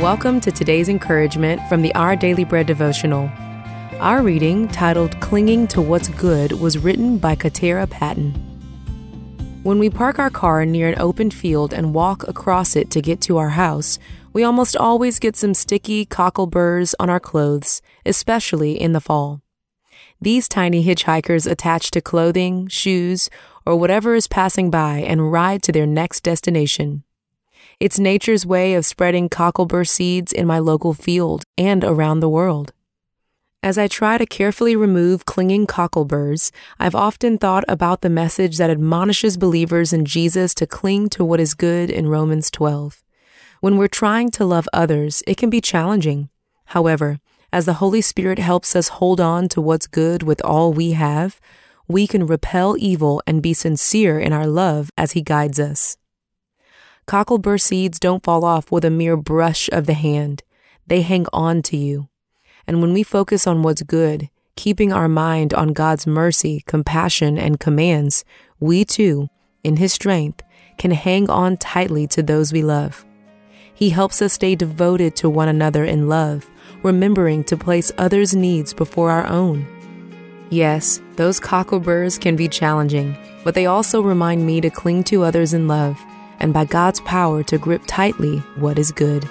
Welcome to today's encouragement from the Our Daily Bread devotional. Our reading, titled Clinging to What's Good, was written by Katera Patton. When we park our car near an open field and walk across it to get to our house, we almost always get some sticky cockleburs on our clothes, especially in the fall. These tiny hitchhikers attach to clothing, shoes, or whatever is passing by and ride to their next destination. It's nature's way of spreading cocklebur seeds in my local field and around the world. As I try to carefully remove clinging cockleburs, I've often thought about the message that admonishes believers in Jesus to cling to what is good in Romans 12. When we're trying to love others, it can be challenging. However, as the Holy Spirit helps us hold on to what's good with all we have, we can repel evil and be sincere in our love as He guides us. Cocklebur seeds don't fall off with a mere brush of the hand. They hang on to you. And when we focus on what's good, keeping our mind on God's mercy, compassion, and commands, we too, in His strength, can hang on tightly to those we love. He helps us stay devoted to one another in love, remembering to place others' needs before our own. Yes, those cockleburs can be challenging, but they also remind me to cling to others in love, and by God's power to grip tightly what is good.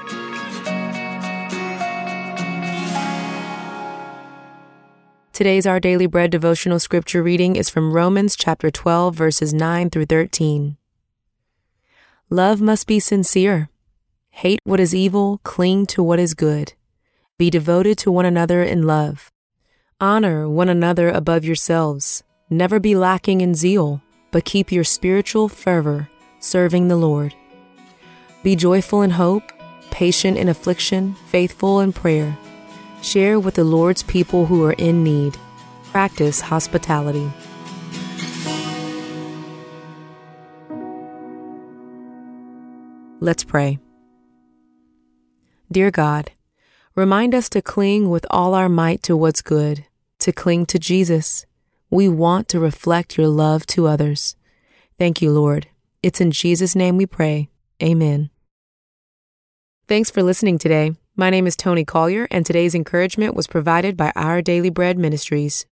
Today's Our Daily Bread devotional scripture reading is from Romans chapter 12, verses 9 through 13. Love must be sincere. Hate what is evil, cling to what is good. Be devoted to one another in love. Honor one another above yourselves. Never be lacking in zeal, but keep your spiritual fervor, serving the Lord. Be joyful in hope, patient in affliction, faithful in prayer. Share with the Lord's people who are in need. Practice hospitality. Let's pray. Dear God, remind us to cling with all our might to what's good, to cling to Jesus. We want to reflect your love to others. Thank you, Lord. It's in Jesus' name we pray. Amen. Thanks for listening today. My name is Tony Collier, and today's encouragement was provided by Our Daily Bread Ministries.